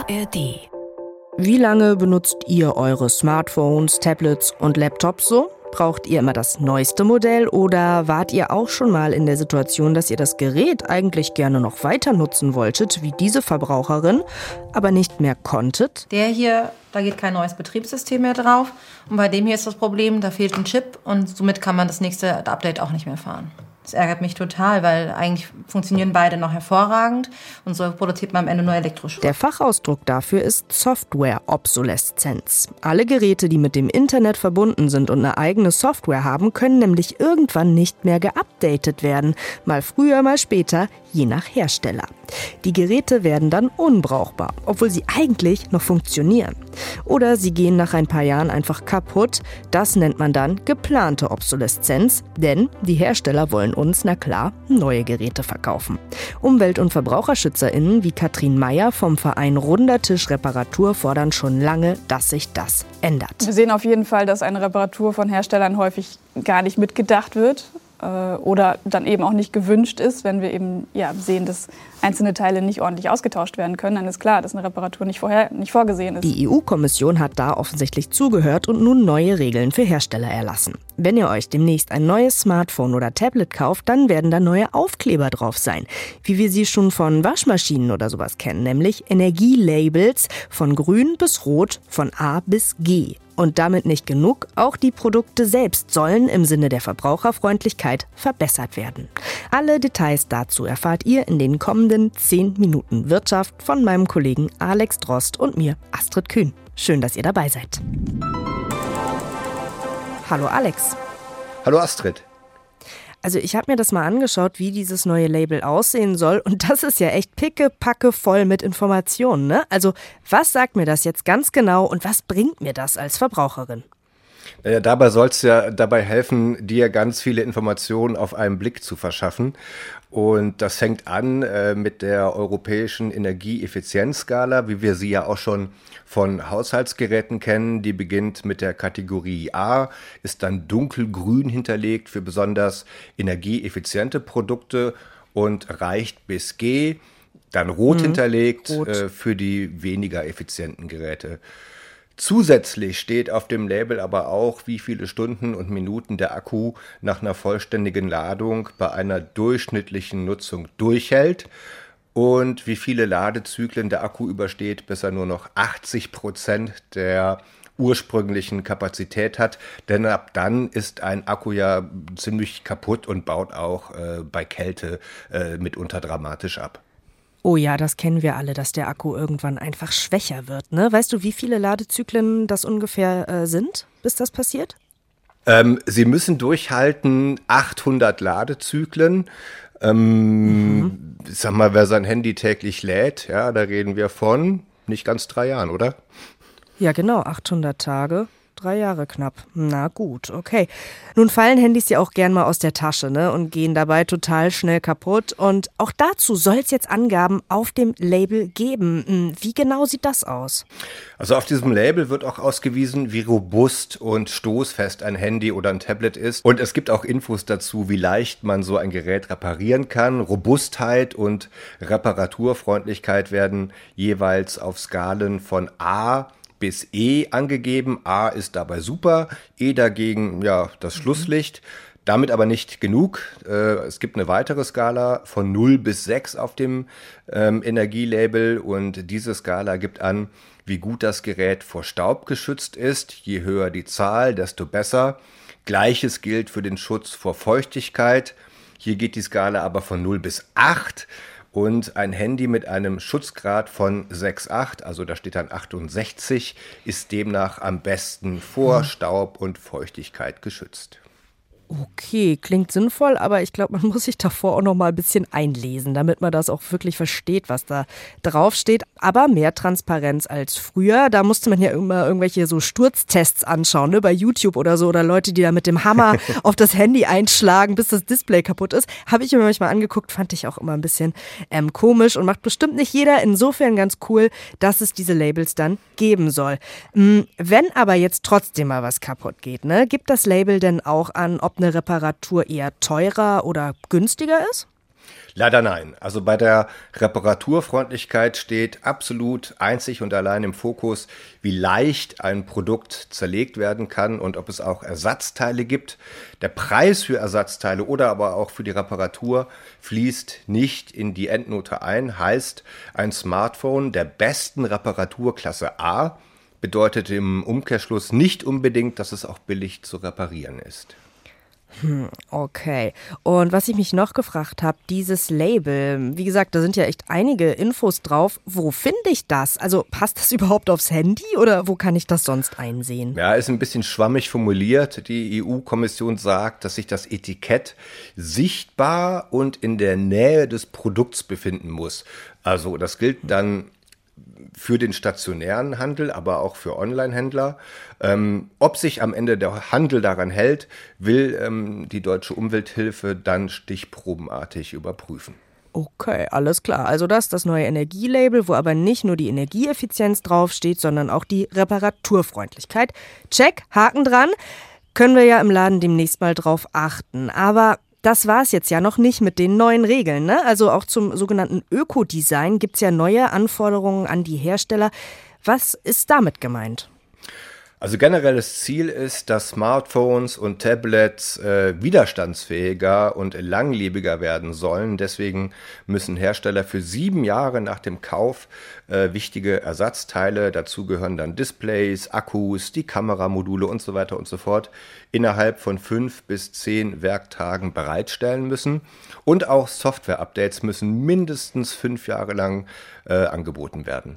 ARD. Wie lange benutzt ihr eure Smartphones, Tablets und Laptops so? Braucht ihr immer das neueste Modell oder wart ihr auch schon mal in der Situation, dass ihr das Gerät eigentlich gerne noch weiter nutzen wolltet, wie diese Verbraucherin, aber nicht mehr konntet? Der hier, da geht kein neues Betriebssystem mehr drauf. Und bei dem hier ist das Problem, da fehlt ein Chip und somit kann man das nächste Update auch nicht mehr fahren. Das ärgert mich total, weil eigentlich funktionieren beide noch hervorragend und so produziert man am Ende nur Elektroschrott. Der Fachausdruck dafür ist Software-Obsoleszenz. Alle Geräte, die mit dem Internet verbunden sind und eine eigene Software haben, können nämlich irgendwann nicht mehr geupdatet werden. Mal früher, mal später, je nach Hersteller. Die Geräte werden dann unbrauchbar, obwohl sie eigentlich noch funktionieren. Oder sie gehen nach ein paar Jahren einfach kaputt. Das nennt man dann geplante Obsoleszenz, denn die Hersteller wollen uns, na klar, neue Geräte verkaufen. Umwelt- und VerbraucherschützerInnen wie Katrin Meyer vom Verein Runder Tisch Reparatur fordern schon lange, dass sich das ändert. Wir sehen auf jeden Fall, dass eine Reparatur von Herstellern häufig gar nicht mitgedacht wird oder dann eben auch nicht gewünscht ist. Wenn wir eben sehen, dass einzelne Teile nicht ordentlich ausgetauscht werden können, dann ist klar, dass eine Reparatur nicht vorgesehen ist. Die EU-Kommission hat da offensichtlich zugehört und nun neue Regeln für Hersteller erlassen. Wenn ihr euch demnächst ein neues Smartphone oder Tablet kauft, dann werden da neue Aufkleber drauf sein, wie wir sie schon von Waschmaschinen oder sowas kennen, nämlich Energielabels von grün bis rot, von A bis G. Und damit nicht genug, auch die Produkte selbst sollen im Sinne der Verbraucherfreundlichkeit verbessert werden. Alle Details dazu erfahrt ihr in den kommenden 10 Minuten Wirtschaft von meinem Kollegen Alex Drost und mir, Astrid Kühn. Schön, dass ihr dabei seid. Hallo Alex. Hallo Astrid. Also ich habe mir das mal angeschaut, wie dieses neue Label aussehen soll und das ist ja echt pickepacke voll mit Informationen, ne? Also was sagt mir das jetzt ganz genau und was bringt mir das als Verbraucherin? Dabei soll es ja dabei helfen, dir ganz viele Informationen auf einen Blick zu verschaffen. Und das fängt an mit der europäischen Energieeffizienzskala, wie wir sie ja auch schon von Haushaltsgeräten kennen. Die beginnt mit der Kategorie A, ist dann dunkelgrün hinterlegt für besonders energieeffiziente Produkte und reicht bis G, dann rot hinterlegt für die weniger effizienten Geräte. Zusätzlich steht auf dem Label aber auch, wie viele Stunden und Minuten der Akku nach einer vollständigen Ladung bei einer durchschnittlichen Nutzung durchhält und wie viele Ladezyklen der Akku übersteht, bis er nur noch 80% der ursprünglichen Kapazität hat. Denn ab dann ist ein Akku ja ziemlich kaputt und baut auch bei Kälte mitunter dramatisch ab. Oh ja, das kennen wir alle, dass der Akku irgendwann einfach schwächer wird, ne? Weißt du, wie viele Ladezyklen das ungefähr sind, bis das passiert? Sie müssen durchhalten 800 Ladezyklen. Ich sag mal, wer sein Handy täglich lädt, ja, da reden wir von nicht ganz 3 Jahren, oder? Ja, genau, 800 Tage. 3 Jahre knapp. Na gut, okay. Nun fallen Handys ja auch gern mal aus der Tasche, ne, und gehen dabei total schnell kaputt. Und auch dazu soll es jetzt Angaben auf dem Label geben. Wie genau sieht das aus? Also auf diesem Label wird auch ausgewiesen, wie robust und stoßfest ein Handy oder ein Tablet ist. Und es gibt auch Infos dazu, wie leicht man so ein Gerät reparieren kann. Robustheit und Reparaturfreundlichkeit werden jeweils auf Skalen von A bis E angegeben. A ist dabei super, E dagegen ja das Schlusslicht. Damit aber nicht genug. Es gibt eine weitere Skala von 0 bis 6 auf dem Energielabel und diese Skala gibt an, wie gut das Gerät vor Staub geschützt ist. Je höher die Zahl, desto besser. Gleiches gilt für den Schutz vor Feuchtigkeit. Hier geht die Skala aber von 0 bis 8. Und ein Handy mit einem Schutzgrad von 6,8, also da steht dann 68, ist demnach am besten vor Staub und Feuchtigkeit geschützt. Okay, klingt sinnvoll, aber ich glaube, man muss sich davor auch noch mal ein bisschen einlesen, damit man das auch wirklich versteht, was da drauf steht. Aber mehr Transparenz als früher. Da musste man ja immer irgendwelche so Sturztests anschauen, ne, bei YouTube oder so. Oder Leute, die da mit dem Hammer auf das Handy einschlagen, bis das Display kaputt ist. Habe ich mir manchmal angeguckt, fand ich auch immer ein bisschen komisch und macht bestimmt nicht jeder. Insofern ganz cool, dass es diese Labels dann geben soll. Wenn aber jetzt trotzdem mal was kaputt geht, ne, gibt das Label denn auch an, ob eine Reparatur eher teurer oder günstiger ist? Leider nein. Also bei der Reparaturfreundlichkeit steht absolut einzig und allein im Fokus, wie leicht ein Produkt zerlegt werden kann und ob es auch Ersatzteile gibt. Der Preis für Ersatzteile oder aber auch für die Reparatur fließt nicht in die Endnote ein. Heißt, ein Smartphone der besten Reparaturklasse A bedeutet im Umkehrschluss nicht unbedingt, dass es auch billig zu reparieren ist. Okay. Und was ich mich noch gefragt habe, dieses Label, wie gesagt, da sind ja echt einige Infos drauf. Wo finde ich das? Also passt das überhaupt aufs Handy oder wo kann ich das sonst einsehen? Ja, ist ein bisschen schwammig formuliert. Die EU-Kommission sagt, dass sich das Etikett sichtbar und in der Nähe des Produkts befinden muss. Also das gilt dann für den stationären Handel, aber auch für Online-Händler. Ob sich am Ende der Handel daran hält, will die Deutsche Umwelthilfe dann stichprobenartig überprüfen. Okay, alles klar. Also das ist das neue Energielabel, wo aber nicht nur die Energieeffizienz draufsteht, sondern auch die Reparaturfreundlichkeit. Check, Haken dran. Können wir ja im Laden demnächst mal drauf achten. Aber das war es jetzt ja noch nicht mit den neuen Regeln, ne? Also auch zum sogenannten Ökodesign gibt es ja neue Anforderungen an die Hersteller. Was ist damit gemeint? Also generelles Ziel ist, dass Smartphones und Tablets widerstandsfähiger und langlebiger werden sollen. Deswegen müssen Hersteller für 7 Jahre nach dem Kauf wichtige Ersatzteile, dazu gehören dann Displays, Akkus, die Kameramodule und so weiter und so fort, innerhalb von 5 bis 10 Werktagen bereitstellen müssen. Und auch Software-Updates müssen mindestens 5 Jahre lang angeboten werden.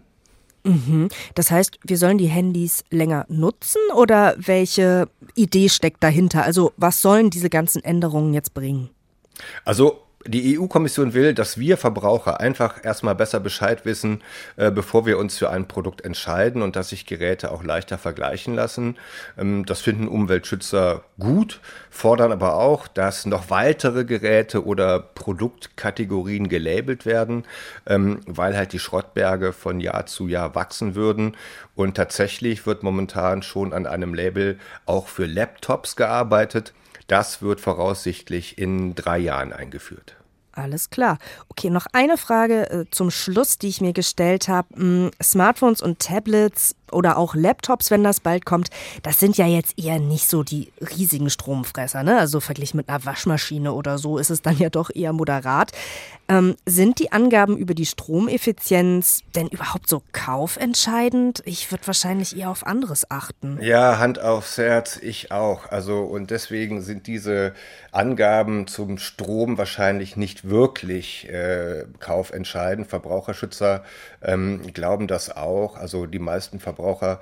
Das heißt, wir sollen die Handys länger nutzen oder welche Idee steckt dahinter? Also was sollen diese ganzen Änderungen jetzt bringen? Also die EU-Kommission will, dass wir Verbraucher einfach erstmal besser Bescheid wissen, bevor wir uns für ein Produkt entscheiden und dass sich Geräte auch leichter vergleichen lassen. Das finden Umweltschützer gut, fordern aber auch, dass noch weitere Geräte oder Produktkategorien gelabelt werden, weil halt die Schrottberge von Jahr zu Jahr wachsen würden. Und tatsächlich wird momentan schon an einem Label auch für Laptops gearbeitet. Das wird voraussichtlich in 3 Jahren eingeführt. Alles klar. Okay, noch eine Frage zum Schluss, die ich mir gestellt habe. Smartphones und Tablets oder auch Laptops, wenn das bald kommt, das sind ja jetzt eher nicht so die riesigen Stromfresser, ne? Also verglichen mit einer Waschmaschine oder so ist es dann ja doch eher moderat. Sind die Angaben über die Stromeffizienz denn überhaupt so kaufentscheidend? Ich würde wahrscheinlich eher auf anderes achten. Ja, Hand aufs Herz, ich auch. Also und deswegen sind diese Angaben zum Strom wahrscheinlich nicht wirklich kaufentscheidend. Verbraucherschützer glauben das auch. Also die meisten Verbraucher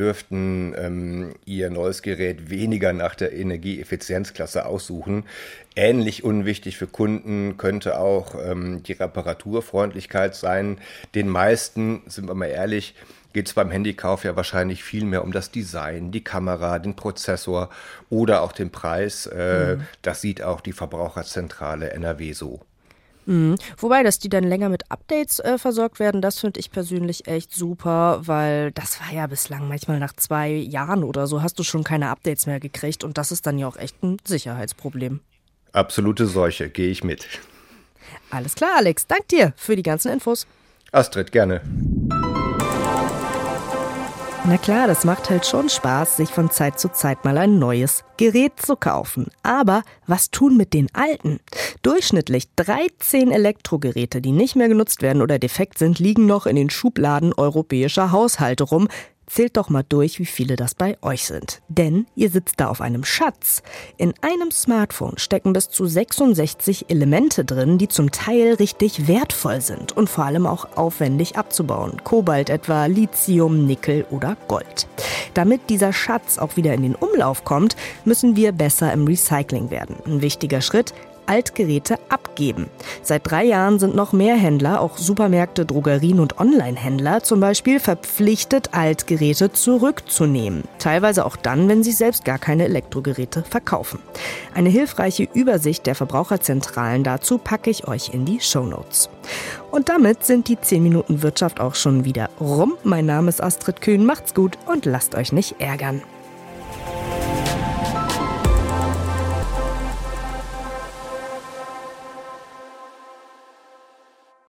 dürften ihr neues Gerät weniger nach der Energieeffizienzklasse aussuchen. Ähnlich unwichtig für Kunden könnte auch die Reparaturfreundlichkeit sein. Den meisten, sind wir mal ehrlich, geht es beim Handykauf ja wahrscheinlich viel mehr um das Design, die Kamera, den Prozessor oder auch den Preis. Das sieht auch die Verbraucherzentrale NRW so. Wobei, dass die dann länger mit Updates versorgt werden, das finde ich persönlich echt super, weil das war ja bislang manchmal nach 2 Jahren oder so hast du schon keine Updates mehr gekriegt und das ist dann ja auch echt ein Sicherheitsproblem. Absolute Seuche, gehe ich mit. Alles klar, Alex, dank dir für die ganzen Infos. Astrid, gerne. Na klar, das macht halt schon Spaß, sich von Zeit zu Zeit mal ein neues Gerät zu kaufen. Aber was tun mit den alten? Durchschnittlich 13 Elektrogeräte, die nicht mehr genutzt werden oder defekt sind, liegen noch in den Schubladen europäischer Haushalte rum. Zählt doch mal durch, wie viele das bei euch sind. Denn ihr sitzt da auf einem Schatz. In einem Smartphone stecken bis zu 66 Elemente drin, die zum Teil richtig wertvoll sind und vor allem auch aufwendig abzubauen. Kobalt etwa, Lithium, Nickel oder Gold. Damit dieser Schatz auch wieder in den Umlauf kommt, müssen wir besser im Recycling werden. Ein wichtiger Schritt: Altgeräte abgeben. Seit 3 Jahren sind noch mehr Händler, auch Supermärkte, Drogerien und Online-Händler zum Beispiel, verpflichtet, Altgeräte zurückzunehmen. Teilweise auch dann, wenn sie selbst gar keine Elektrogeräte verkaufen. Eine hilfreiche Übersicht der Verbraucherzentralen dazu packe ich euch in die Shownotes. Und damit sind die 10 Minuten Wirtschaft auch schon wieder rum. Mein Name ist Astrid Kühn, macht's gut und lasst euch nicht ärgern.